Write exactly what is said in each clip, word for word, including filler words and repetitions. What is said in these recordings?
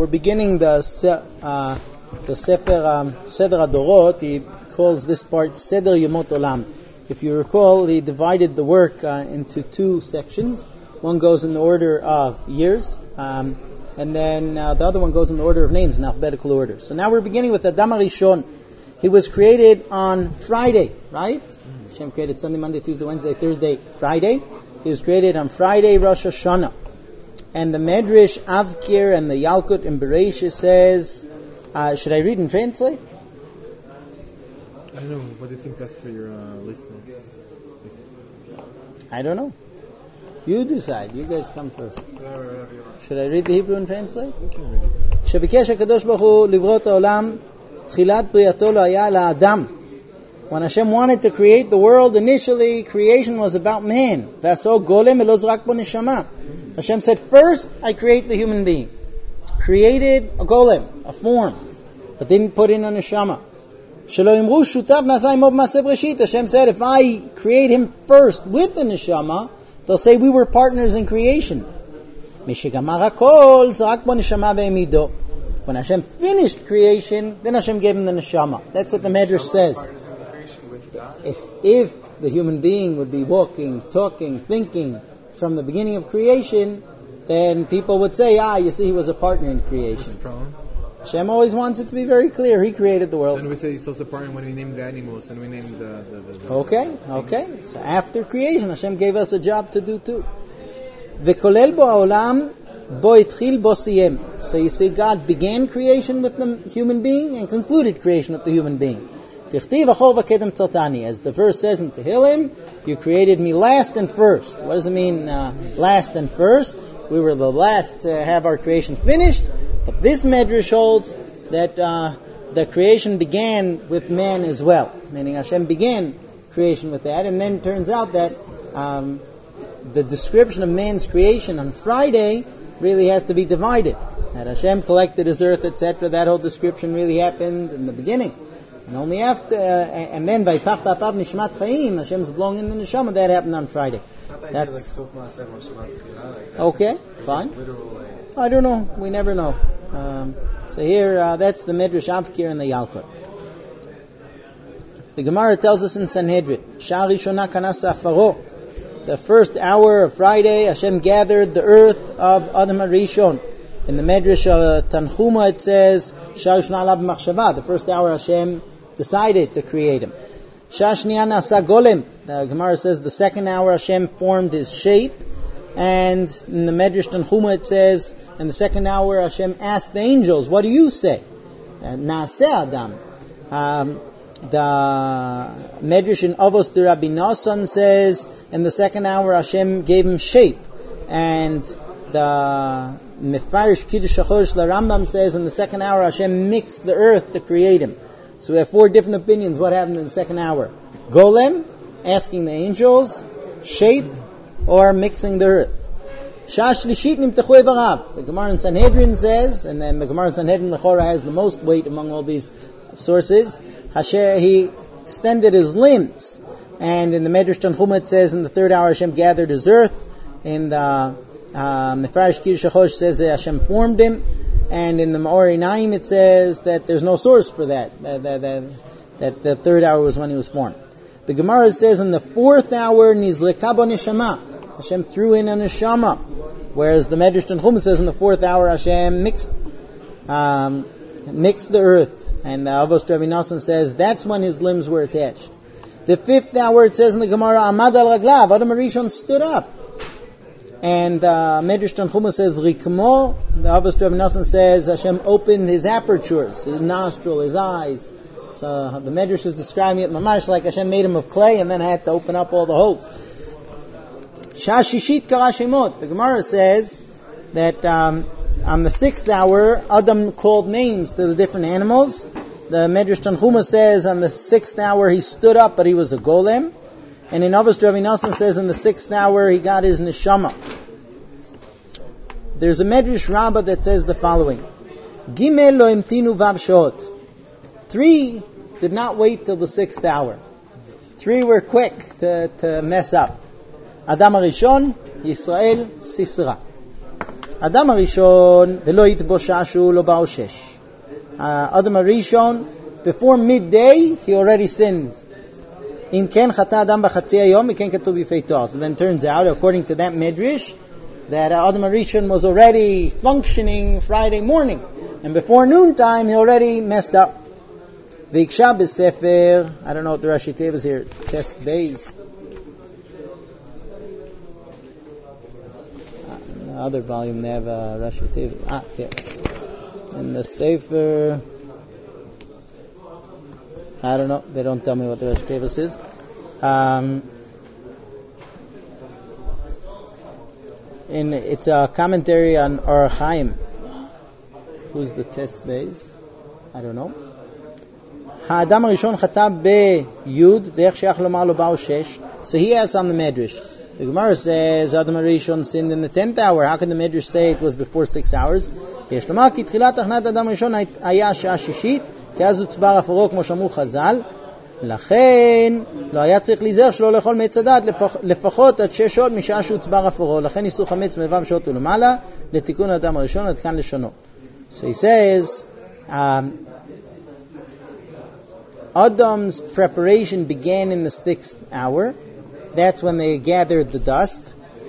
we're beginning the uh, the Sefer um, Seder Adorot. He calls this part Seder Yomot Olam. If you recall, he divided the work uh, into two sections. One goes in the order of years, um, and then uh, the other one goes in the order of names, in alphabetical order. So now we're beginning with Adam HaRishon. He was created on Friday, right? Mm. Hashem created Sunday, Monday, Tuesday, Wednesday, Thursday, Friday. He was created on Friday, Rosh Hashanah. And the Medrash Avkir and the Yalkut in Bereshit says, uh, should I read and translate? I don't know. What do you think best for your uh, listeners? I don't know. You decide. You guys come first. Should I read the Hebrew and translate? You can read it. שביקש הקדוש ברוך הוא לברוא את העולם, תחילת בריאתו לא היה לאדם. When Hashem wanted to create the world, initially creation was about man. ועשו גולם ולא זרק בו נשמה. Hashem said, first I create the human being. Created a golem, a form, but didn't put in a neshama. שלא יאמרו שותף נעשה עמו במעשה בראשית. Hashem said, if I create him first with the neshama, they'll say we were partners in creation. משגמר הכל זרק בו נשמה והעמידו. When Hashem finished creation, then Hashem gave him the neshama. That's what the Medrash says. If, if the human being would be walking, talking, thinking from the beginning of creation, then people would say, ah, you see, he was a partner in creation. Hashem always wants it to be very clear. He created the world. And we say he's also a partner when we name the animals and we name the... the, the, the okay, okay. So after creation, Hashem gave us a job to do too. וכולל בו העולם בו התחיל בו סיים. So you see, God began creation with the human being and concluded creation with the human being. תכתיב אחור וקדם צרתני. As the verse says in Tehillim, you created me last and first. What does it mean, uh, last and first? We were the last to have our creation finished, but this Medrash holds that uh, the creation began with man as well. Meaning Hashem began creation with that, and then it turns out that um, the description of man's creation on Friday really has to be divided. That Hashem collected his earth, et cetera. That whole description really happened in the beginning. And only after, uh, and then Vaypach Tapav Nishmat Chaim, Hashem's blowing in the neshama, that happened on Friday. That's okay, fine. I don't know. We never know. Um, so here, uh, that's the Medrash Avkir and the Yalkut. The Gemara tells us in Sanhedrin, Shah Rishona Kanasa Faro. The first hour of Friday, Hashem gathered the earth of Adam HaRishon. In the Medrash uh, Tanchuma it says, Shah Rishona Alav Machshava. The first hour Hashem decided to create him. Shah Shniya Nasa Golem. The Gemara says the second hour Hashem formed his shape. And in the Medrash Tanchuma it says, in the second hour Hashem asked the angels, what do you say? Naaseh Adam. Um, the Medrash in Avos de Rabbi Nosson says, in the second hour Hashem gave him shape. And the Mefarish Kiddush HaChodesh, the Rambam says, in the second hour Hashem mixed the earth to create him. So we have four different opinions what happened in the second hour. Golem, asking the angels, shape, or mixing the earth. Shah Shlishit Nimtechu Evarav. The Gemara in Sanhedrin says, and then the Gemara in Sanhedrin Lechora has the most weight among all these sources, Hashem, he extended his limbs. And in the Medrash Tanchuma it says, in the third hour Hashem gathered his earth. In the Mefarish Kiddush HaChodesh says that Hashem formed him. And in the Ma'ori Naim it says that there's no source for that, that, that, that, that the third hour was when he was formed. The Gemara says in the fourth hour, Nizleka bo neshama. Hashem threw in a neshama. Whereas the Medrash Tanchuma says in the fourth hour, Hashem mixed, um, mixed the earth. And the Avos Rabbi Nosson says that's when his limbs were attached. The fifth hour it says in the Gemara, Amad al Raglav, Adam HaRishon stood up. And uh, Medrash Tanchuma says, Rikmo. The Avos Rabbi Nosson says Hashem opened his apertures, his nostril, his eyes. So the Medrash is describing it mamash like Hashem made him of clay and then had to open up all the holes. Shah Shishit Kara Shemot. The Gemara says that um, on the sixth hour, Adam called names to the different animals. The Medrash Tanchuma says on the sixth hour he stood up, but he was a golem. And in Avos Rabbi Nosson says in the sixth hour he got his neshama. There's a Medrash Rabbah that says the following: Gimel lo imtinu vav shot. Three did not wait till the sixth hour. Three were quick to, to mess up. Adam HaRishon, Yisrael, Sisera. Adam Arishon velo yitboshashu lo ba'oshesh. Adam Arishon, before midday, he already sinned. Im ken chata Adam b'chatzi hayom, mi ken katuv b'fei to'ah. So then turns out, according to that midrash, that Adam Arishon was already functioning Friday morning. And before noontime, he already messed up. V'iksha b'sefer, I don't know what the Rashi Tev is here, Tes Beis. The other volume, they have a Rashi Tev. Ah, here. In the Sefer, I don't know, they don't tell me what the Rashi Tev is. Um, in, it's a commentary on Or Chaim. Who's the Tes Beis? I don't know. האדם הראשון חטא ביוד, ואיך שייך לומר לו באו שש. So he has on the Medrash. The Gemara says Adam Rishon sinned in the tenth hour. How can the Medrash say it was before six hours? יש לומר כי תחילת תחנת אדם הראשון היה שעה שישית, כי אז הוצבר אפורו כמו שאמרו חז"ל. לכן לא היה צריך להיזהר שלא לאכול מעץ הדת לפחות עד שש שעות משעה שהוצבר אפורו. לכן איסור חמץ מו"ב שעות ולמעלה לתיקון האדם הראשון עד כאן לשונו. So he says um, Adam's preparation began in the sixth hour. That's when they gathered the dust.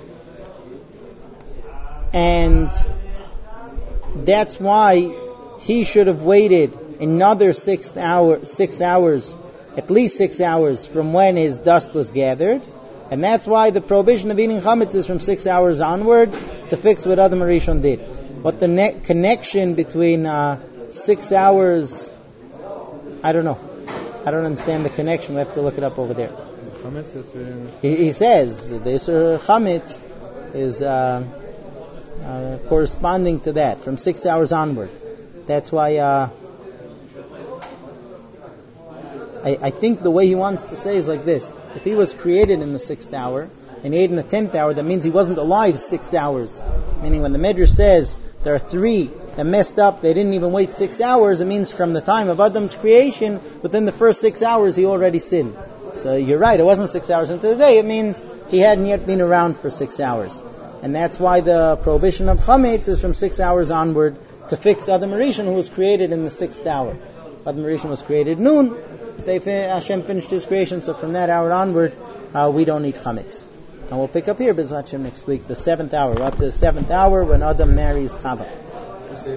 And that's why he should have waited another six hour, six hours, at least six hours from when his dust was gathered. And that's why the prohibition of eating chametz is from six hours onward to fix what Adam Rishon did. What the ne- connection between uh, six hours, I don't know. I don't understand the connection. We have to look it up over there. He, he says the Isur Chametz is uh, uh, corresponding to that from six hours onward. That's why uh, I, I think the way he wants to say is like this: if he was created in the sixth hour and he ate in the tenth hour, that means he wasn't alive six hours. Meaning, when the Medrash says there are three that messed up, they didn't even wait six hours, it means from the time of Adam's creation, within the first six hours he already sinned. So you're right, it wasn't six hours into the day, it means he hadn't yet been around for six hours. And that's why the prohibition of chametz is from six hours onward to fix Adam Rishon, who was created in the sixth hour. Adam Rishon was created noon, they, Hashem finished his creation, so from that hour onward, uh, we don't need chametz. And we'll pick up here, B'ezrat Hashem, next week, the seventh hour. We're up to the seventh hour when Adam marries Chava.